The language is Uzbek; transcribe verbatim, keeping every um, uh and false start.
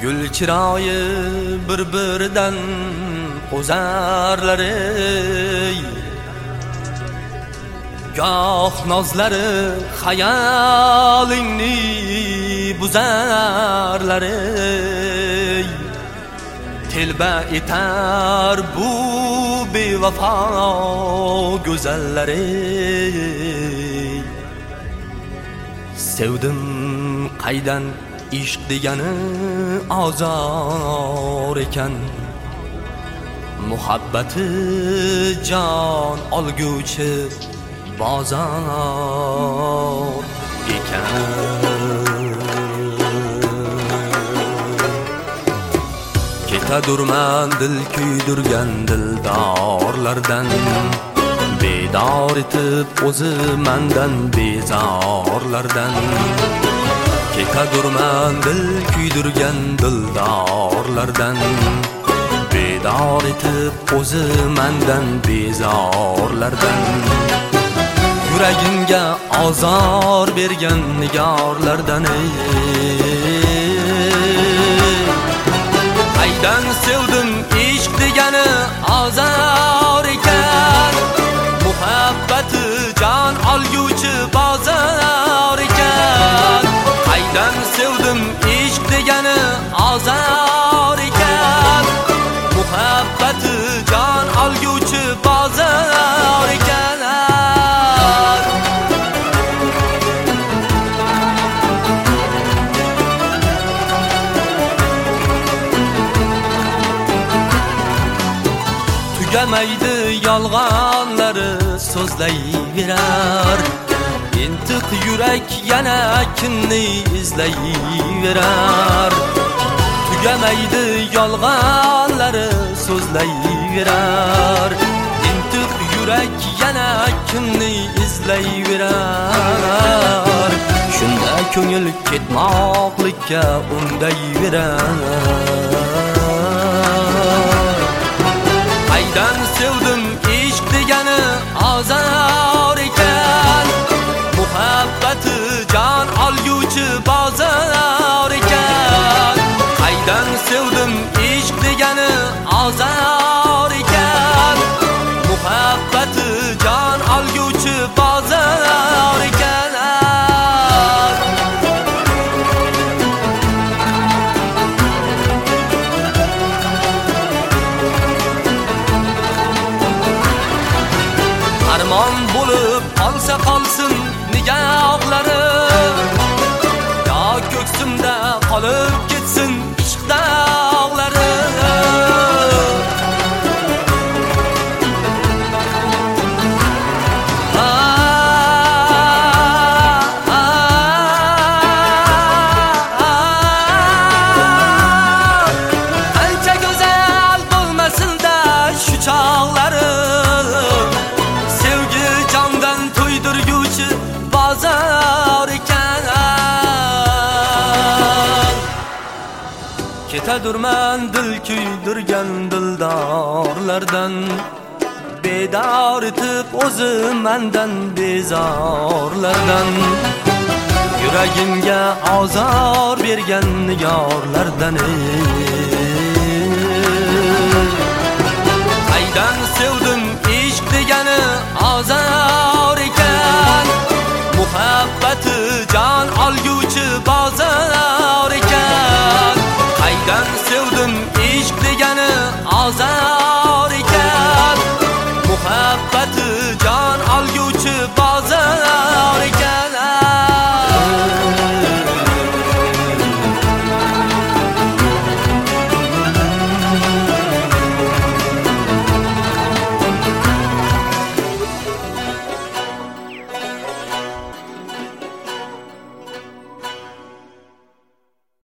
Gül chiroyi bir-biridan o'zarlar ey. Goh nozlari xayolingni buzarlar ey. Telba etar bu bevafo go'zallar ey. Sevdim qaydan ishq degani ozor ekan. Muhabbati jon olguvchi bozor ekan. Ketadurman dil kuydirgan dildorlardan, bedor etib o'zi mendan bezorlardan. Ketadurman dil kuydirgan dildorlardan, bedor etib o'zi mendan bezorlardan. Yuragimga azor bergan nigarlardan ey. Qaydan sevdim ishq degani azor ekan. Muhabbati jon olguvchi bozor ekan. Qaydan sevdim ishq degani azor ekan. Muhabbati jon olguvchi bozor ekan. Tugamaydi yolg'onlari so'zlayverar. Intiq yurak yana kimni izlayverar. Tugamaydi yolg'onlari so'zlayverar. Intiq yurak yana kimni izlayverar. Shunda ko'ngil ketmoqlikka undayverar. Qaydan sevdim ishq degani azor ekan. Muhabbati jon olguvchi bozor ekan. Qaydan sevdim ishq degani azor ekan. Muhabbati jon olguvchi bozor ekan. Armon bo'lib qolsa qolsin nigohlari, yo ko'ksimda qolib ketsin ishq dog'lari. Qancha go'zal bo'lmasin-da shu chog'lari, sevgi jondan to'ydirguvchi bozor ekan. Ketadurman dil kuydirgan dildorlardan, bedor etib o'zi mendan bezorlardan. Yuragimga azor bergan nigarlardan ey. Qaydan sevdim ishq degani azor ekan. Muhabbati jon olguvchi